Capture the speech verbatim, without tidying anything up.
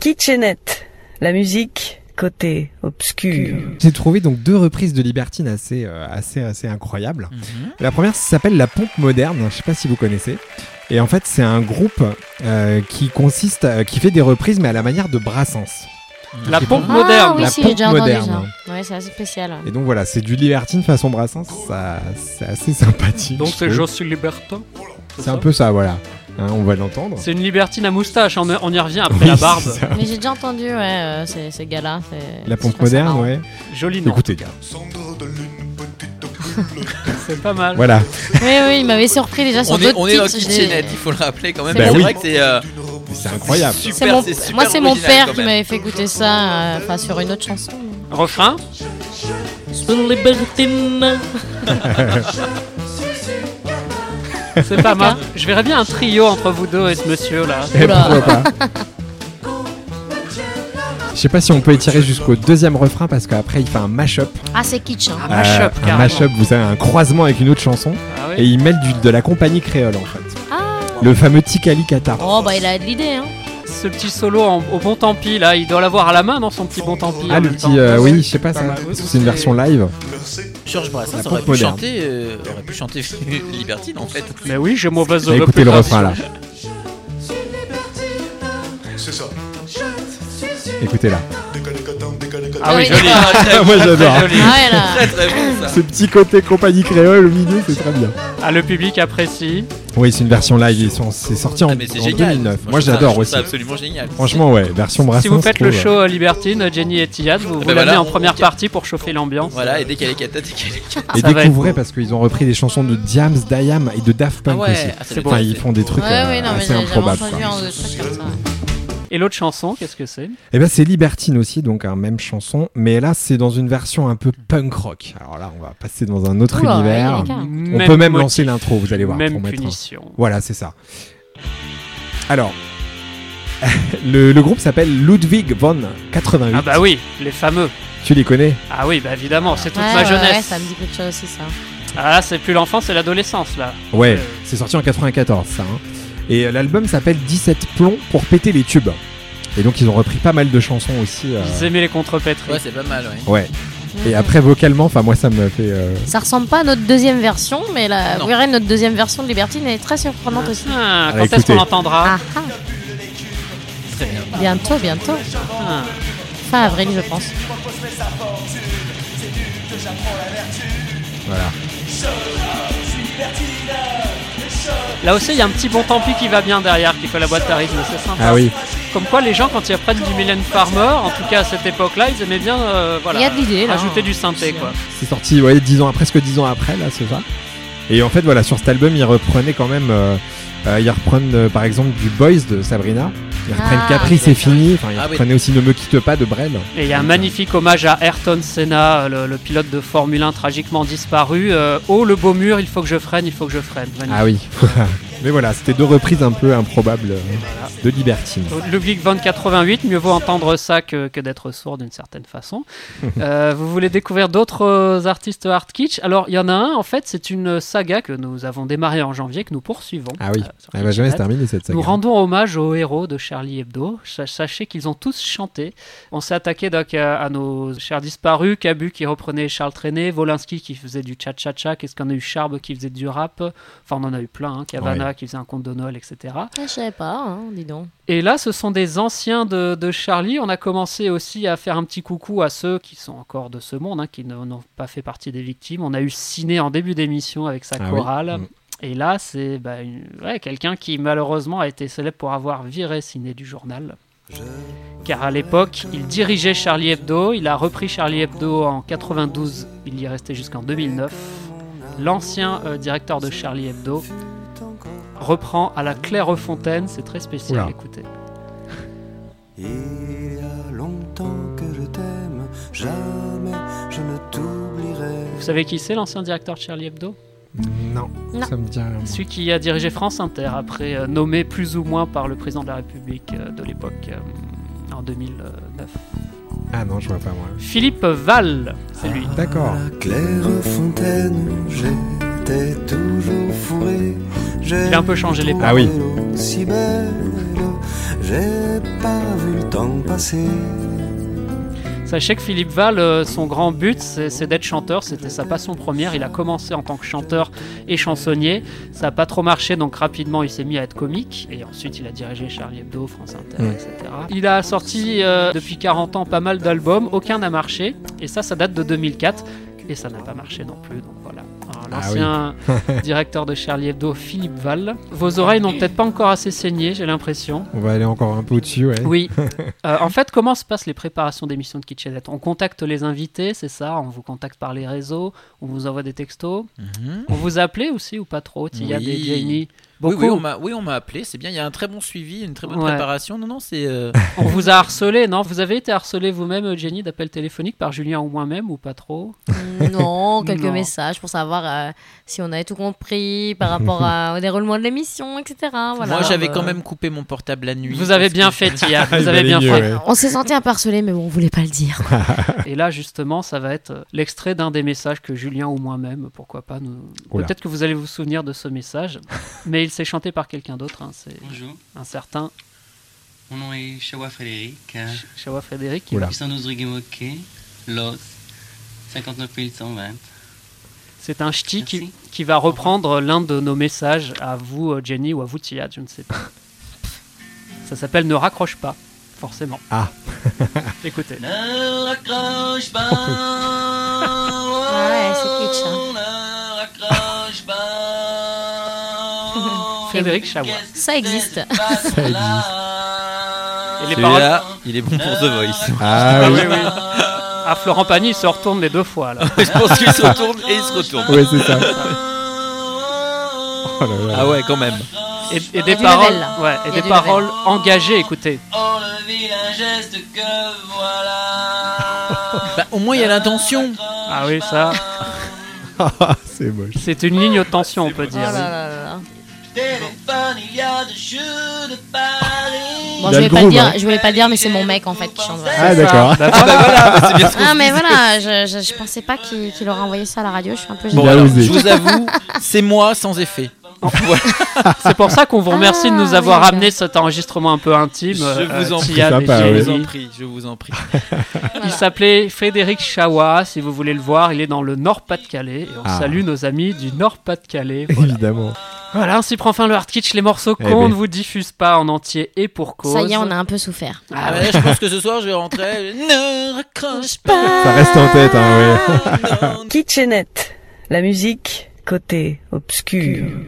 Kitchenette, la musique côté obscur. J'ai trouvé donc deux reprises de Libertine assez, euh, assez, assez incroyables. Mm-hmm. La première s'appelle La Pompe Moderne, je ne sais pas si vous connaissez. Et en fait, c'est un groupe euh, qui consiste, euh, qui fait des reprises, mais à la manière de Brassens. La pompe ah, moderne. Oui, la si, pompe j'ai déjà moderne. entendu ça. Ouais, c'est assez spécial. Et donc voilà, c'est du Libertine façon Brassens, ça, c'est assez sympathique. Donc c'est Je suis libertin. C'est, c'est un peu ça, voilà. Hein, on va l'entendre. C'est une libertine à moustache, on, on y revient après oui, la barbe. Mais j'ai déjà entendu, ouais, euh, ces, ces gars-là. C'est, la pompe moderne, ouais. Joli nom. Écoutez. C'est pas mal. Voilà. Oui, oui, il m'avait surpris déjà sur on d'autres est, on est dans titres. Kitchenette, il faut le rappeler quand même. Bah c'est oui. vrai que c'est. Euh, c'est incroyable. Super, c'est mon, c'est super moi, c'est mon père qui même. m'avait fait écouter ça, enfin euh, sur une autre chanson. Refrain. Libertine. C'est pas mal. Je verrais bien un trio entre vous deux et ce monsieur là. Et pourquoi pas. Je sais pas si on peut étirer jusqu'au deuxième refrain parce qu'après il fait un mash-up. Ah, c'est kitsch. Hein. Un mash-up, euh, un mash-up, vous avez un croisement avec une autre chanson. Ah oui. Et il mêle du, de la compagnie créole en fait. Ah. Le fameux Tikali Kata. Oh bah il a de l'idée hein. Ce petit solo en, au bon tant pis là, il doit l'avoir à la main dans son petit bon tant pis. Ah le petit, euh, oui, je sais pas ça. Oui, c'est une version live. Georges Brassens aurait pu moderne. chanter, euh, aurait pu chanter Libertine en fait. Mais oui, j'ai mauvaise réputation. Écoutez le refrain là. C'est ça. Écoutez là. Ah oui, oui. joli. Ah, moi j'adore. Ah ouais, là. Très très bon ça. Ce petit côté compagnie créole au milieu, c'est très bien. Ah, le public apprécie. Oui, c'est une version live, ils sont, c'est sorti en, Ah, mais c'est en génial. deux mille neuf. Moi, Moi, je trouve j'adore ça, je aussi. trouve ça absolument génial. Franchement, ouais, version Brassens. Si vous faites le trouve, show euh, Libertine, Jenny et Tiad, vous, vous ben l'amenez voilà, en première on... partie pour chauffer l'ambiance. Voilà, et dès qu'elle est cata, dès qu'elle est cata. Et Ça va découvrez être parce qu'ils ont repris des chansons de Diams, d'Ayam et de Daft Punk Ah ouais, aussi. ah, ça C'est doit Enfin, être- ils font des trucs Ouais, euh, ouais, non, mais assez j'ai jamais improbables. entendu quoi. un truc comme ça. Et l'autre chanson, qu'est-ce que c'est? Et ben c'est Libertine aussi, donc un même chanson, mais là c'est dans une version un peu punk rock. Alors là, on va passer dans un autre Oula, univers. ouais, On Même peut même motif, lancer l'intro, vous allez voir. Même pour mettre un- punition. Voilà, c'est ça. Alors, le, le groupe s'appelle Ludwig von quatre-vingt-huit. Ah bah oui, les fameux. Tu les connais? Ah oui, bah évidemment, c'est toute Ouais, ma ouais, jeunesse. ouais, ça me dit quelque chose aussi ça. Ah là, c'est plus l'enfance, c'est l'adolescence là. Ouais, Euh. c'est sorti en quatre-vingt-quatorze ça. Hein. Et euh, l'album s'appelle dix-sept plombs pour péter les tubes. Et donc ils ont repris pas mal de chansons aussi. euh, Ils aimaient les contrepétries. Ouais, c'est pas mal, ouais. Ouais. Et après vocalement, enfin moi ça me fait. euh, Ça ressemble pas à notre deuxième version, mais la, Non. vous verrez, notre deuxième version de Libertine est très surprenante aussi. Ah, Ah, quand est-ce écoutez. qu'on l'entendra? Ah ah, Très bien. bientôt, bientôt. Ah. Fin avril, je pense. Voilà. Là aussi, il y a un petit bon tant pis qui va bien derrière, qui fait la boîte à rythme, c'est sympa. Ah oui. Comme quoi, les gens, quand ils apprennent du Mylène Farmer, en tout cas à cette époque-là, ils aimaient bien euh, voilà, Il y a de l'idée, là. ajouter du synthé, quoi. C'est sorti ouais, dix ans, presque dix ans après là, c'est ça. Et en fait voilà, sur cet album ils reprenaient quand même, euh, euh, ils reprennent euh, par exemple du Boys de Sabrina. Ils reprennent Ah, Capri c'est fini. Enfin ils Ah oui. reprenaient aussi Ne me quitte pas de Brel. Et il y a un magnifique hommage à Ayrton Senna, le, le pilote de Formule un tragiquement disparu. Euh, oh, le beau mur, il faut que je freine, il faut que je freine. Magnifique. Ah oui. Mais voilà, c'était deux reprises un peu improbables euh, de Libertine. Ludwig von quatre-vingt-huit, mieux vaut entendre ça que, que d'être sourd d'une certaine façon. euh, vous voulez découvrir d'autres euh, artistes hard kitsch? Alors, il y en a un, en fait, c'est une saga que nous avons démarrée en janvier, que nous poursuivons. Ah oui. euh, sur Elle va jamais se Kitchenette. terminer cette saga. Nous rendons hommage aux héros de Charlie Hebdo. Sa- Sachez qu'ils ont tous chanté. On s'est attaqué donc à, à nos chers disparus, Cabu qui reprenait Charles Trenet, Volinsky qui faisait du cha-cha-cha, qu'est-ce qu'on a eu, Charbe qui faisait du rap, enfin on en a eu plein, hein, Cavana Ouais. qui faisait un conte de Noël, et cetera. Ah, je savais pas, hein, dis donc. Et là, ce sont des anciens de, de Charlie. On a commencé aussi à faire un petit coucou à ceux qui sont encore de ce monde, hein, qui ne- n'ont pas fait partie des victimes. On a eu Ciné en début d'émission avec sa Ah oui. chorale. Mm. Et là, c'est bah, une- ouais, quelqu'un qui malheureusement a été célèbre pour avoir viré Ciné du journal. Car à l'époque, il dirigeait Charlie Hebdo. Il a repris Charlie Hebdo en quatre-vingt-douze. Il y est resté jusqu'en deux mille neuf. L'ancien euh, directeur de Charlie Hebdo reprend à la Clairefontaine. C'est très spécial, Oula. écoutez. Il y a longtemps que je t'aime, jamais je ne t'oublierai. Vous savez qui c'est, l'ancien directeur de Charlie Hebdo? Non, Non. ça me dit rien. Celui qui a dirigé France Inter, après euh, nommé plus ou moins par le président de la République euh, de l'époque, euh, en deux mille neuf. Ah non, je vois pas moi. Philippe Val, c'est lui. D'accord. La Clairefontaine, j'étais toujours fourré. Il a un peu changé les Ah oui. Si belle j'ai pas vu le temps passer. Sachez que Philippe Val, euh, son grand but, c'est, c'est d'être chanteur. C'était sa passion première. Il a commencé en tant que chanteur et chansonnier. Ça n'a pas trop marché, donc rapidement, il s'est mis à être comique. Et ensuite, il a dirigé Charlie Hebdo, France Inter, mmh. et cetera. Il a sorti euh, depuis quarante ans pas mal d'albums. Aucun n'a marché. Et ça, ça date de deux mille quatre. Et ça n'a pas marché non plus. Donc voilà. Alors, l'ancien ah oui. directeur de Charlie Hebdo, Philippe Val. Vos oreilles n'ont peut-être pas encore assez saigné, j'ai l'impression. On va aller encore un peu au-dessus, ouais. Oui. Euh, en fait, comment se passent les préparations d'émissions de Kitchenette ? On contacte les invités, c'est ça ? On vous contacte par les réseaux, on vous envoie des textos. Mm-hmm. On vous appelait aussi ou pas trop ? Il y a oui. des Jamie. Oui, oui, on m'a, oui, on m'a appelé, c'est bien, il y a un très bon suivi, une très bonne ouais. préparation. Non, non, c'est. Euh... On vous a harcelé, non ? Vous avez été harcelé vous-même, Jenny, d'appels téléphoniques par Julien ou moi-même ou pas trop ? Non, quelques non. messages pour savoir euh, si on avait tout compris par rapport à, au déroulement de l'émission, et cetera. Voilà. Moi, j'avais quand même coupé mon portable la nuit. Vous avez bien que... fait, Tia. Vous avez bien fait. Ouais. On s'est senti un peu harcelé, mais bon, on voulait pas le dire. Et là, justement, ça va être l'extrait d'un des messages que Julien ou moi-même, pourquoi pas, nous... peut-être que vous allez vous souvenir de ce message, mais il s'est chanté par quelqu'un d'autre, hein, c'est Bonjour. Un certain. Mon nom est Chawa Frédéric. Ch- Chawa Frédéric. huit cent douze Rigimoke, Los, cinquante-neuf mille cent vingt. C'est un ch'ti qui, qui va reprendre l'un de nos messages à vous, Jenny, ou à vous, Tia, je ne sais pas. Ça s'appelle Ne raccroche pas, forcément. Ah. Écoutez. Ne raccroche pas. Ouais, c'est kitsch. Hein. Ne raccroche pas. Frédéric Chawa. Ça existe. Ça existe. Et les Celui-là, paroles... il est bon pour The Voice. Ah, ah oui. oui, oui. Ah, Florent Pagny, il se retourne les deux fois, là. Je pense qu'il se retourne et il se retourne. Oui, c'est ça. Oh là là. Ah ouais, quand même. Et, et des paroles, ouais, et des paroles level. engagées, écoutez. Oh, le vilain geste que voilà. Bah, au moins, il y a l'intention. Ah oui, ça... C'est moche. C'est une ligne haute tension, on peut dire. Oh là là là là. Téléphone, il y a de jeux de Paris. Bon, Il y je a voulais le pas le groove, dire, hein. je voulais pas le dire, mais c'est mon mec en fait qui chante. Voilà. Ah, d'accord. Bah, Ah bah voilà, bah, c'est bien ce qu'on Ah se mais disait. voilà, je, je, je pensais pas qu'il, qu'il aurait envoyé ça à la radio, je suis un peu Bon, Il a alors, osé. je vous avoue, c'est moi sans effet. Voilà. C'est pour ça qu'on vous remercie de nous Ah, avoir oui, ramené cet enregistrement un peu intime. Je vous en prie. Tia, Sympa, des oui. Je Jenny. vous en prie, je vous en prie. Voilà. Il s'appelait Frédéric Chawa, si vous voulez le voir, il est dans le Nord-Pas-de-Calais. Et on Ah. salue nos amis du Nord-Pas-de-Calais. Voilà. Évidemment. Voilà, ainsi prend fin le Hard Kitsch. Les morceaux Eh qu'on ben. ne vous diffuse pas en entier et pour cause. Ça y est, on a un peu souffert. Ah Ah, ouais. mais là, je pense que ce soir, je vais rentrer. Ne raccroche pas. Ça reste en tête, hein, ouais. Non, Kitchenette, la musique côté obscur.